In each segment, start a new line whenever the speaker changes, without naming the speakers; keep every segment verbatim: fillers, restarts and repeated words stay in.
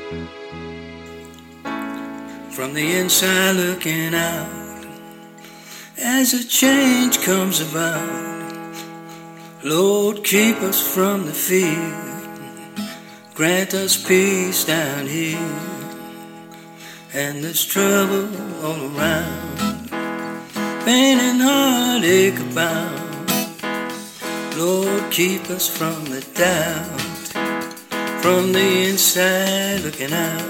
From the inside looking out, as a change comes about, Lord, keep us from the fear, grant us peace down here, and there's trouble all around, pain and heartache abound. Lord, keep us from the doubt, from the inside looking out.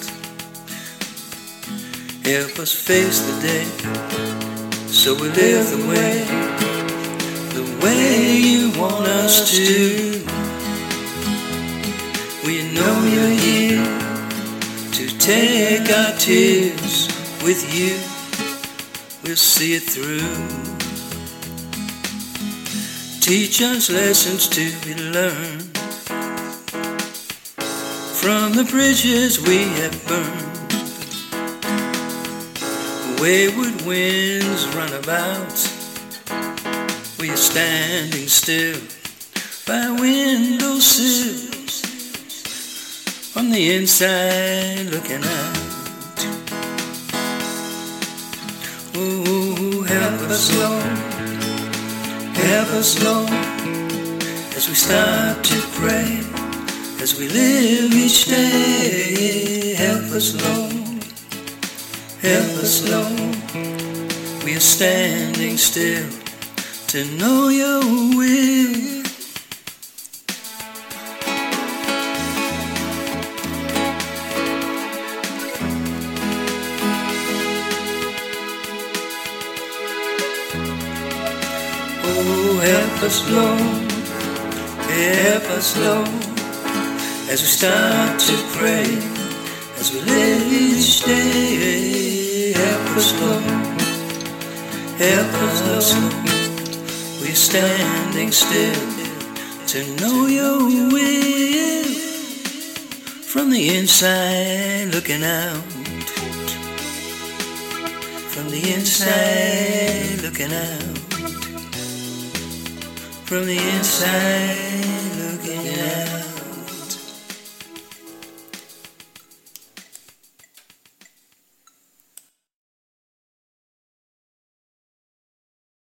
Help us face the day, so we live the way, the way you want us to. We know you're here to take our tears. With you, we'll see it through. Teach us lessons to be learned from the bridges we have burned. Wayward winds run about, we are standing still by windowsills, on the inside looking out. Oh, help us, Lord, help us, Lord, as we start to pray, as we live each day. Help us, Lord, help us, Lord, we are standing still to know your will. Oh, help us, Lord, help us, Lord, as we start to pray, as we live each day. Help us, Lord, help us, Lord, we're standing still to know your will. From the inside looking out, from the inside looking out, from the inside looking out.